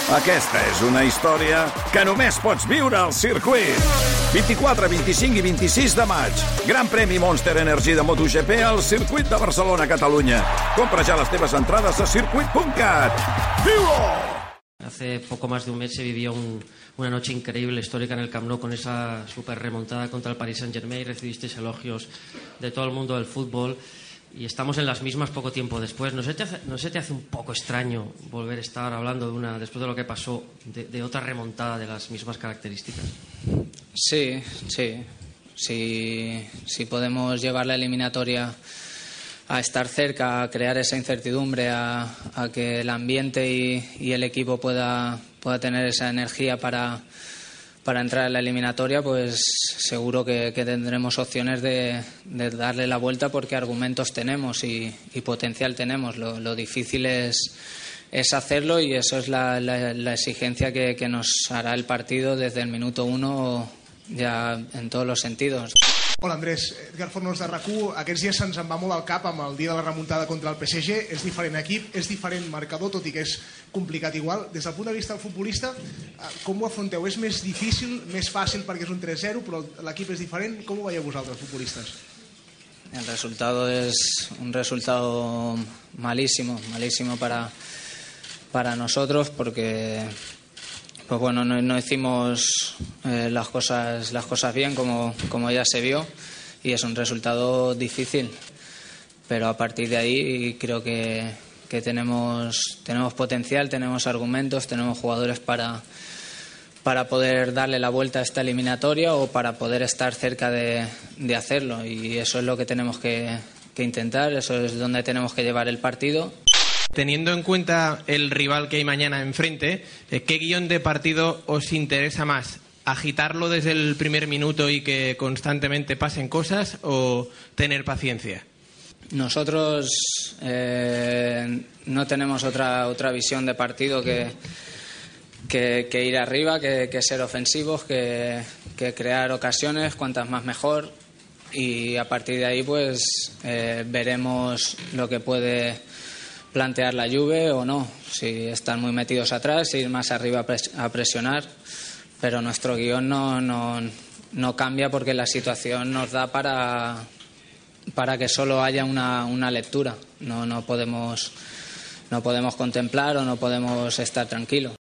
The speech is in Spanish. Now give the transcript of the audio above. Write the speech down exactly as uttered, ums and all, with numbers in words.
Aquesta és una història que només pots viure al circuit. vint-i-quatre, vint-i-cinc i vint-i-sis de maig. Gran premi Monster Energy de MotoGP al circuit de Barcelona, Catalunya. Compra ja les teves entrades a circuit punt cat. ¡Viu-lo! Hace poco más de un mes se vivió un, una noche increíble, histórica en el Camp Nou con esa super remontada contra el Paris Saint-Germain. Recibisteis elogios de todo el mundo del fútbol y estamos en las mismas poco tiempo después. ¿No se te hace, no se te hace un poco extraño volver a estar hablando de una, después de lo que pasó, de, de otra remontada de las mismas características? Sí, sí. Si, si podemos llevar la eliminatoria a estar cerca, a crear esa incertidumbre, a, a que el ambiente y, y el equipo pueda, pueda tener esa energía para, para entrar en la eliminatoria, pues seguro que, que tendremos opciones de, de darle la vuelta, porque argumentos tenemos y, y potencial tenemos. Lo, lo difícil es, es hacerlo, y eso es la, la, la exigencia que, que nos hará el partido desde el minuto uno, ya en todos los sentidos. Hola Andrés, Edgar Fornos de RAC u. Aquests dies se'ns en va molt al cap amb el dia de la remuntada contra el P S G. És diferent equip, és diferent marcador, tot i que és complicat igual. Des del punt de vista del futbolista, com ho afronteu? És més difícil, més fàcil perquè és un tres zero, però l'equip és diferent? Com ho veieu vosaltres, futbolistes? El resultado es un resultado malísimo, malísimo para, para nosotros, porque pues bueno, no, no hicimos eh, las cosas las cosas bien, como, como ya se vio, y es un resultado difícil, pero a partir de ahí creo que, que tenemos, tenemos potencial, tenemos argumentos, tenemos jugadores para, para poder darle la vuelta a esta eliminatoria o para poder estar cerca de, de hacerlo, y eso es lo que tenemos que, que intentar, eso es donde tenemos que llevar el partido. Teniendo en cuenta el rival que hay mañana enfrente, ¿qué guión de partido os interesa más? ¿Agitarlo desde el primer minuto y que constantemente pasen cosas, o tener paciencia? Nosotros eh, no tenemos otra, otra visión de partido que, que, que ir arriba, que, que ser ofensivos, que, que crear ocasiones, cuantas más mejor, y a partir de ahí pues eh, veremos lo que puede plantear la Juve o no, si están muy metidos atrás, ir más arriba a presionar, pero nuestro guión no, no, no cambia, porque la situación nos da para, para que solo haya una, una lectura. No, no podemos, no podemos contemplar o no podemos estar tranquilos.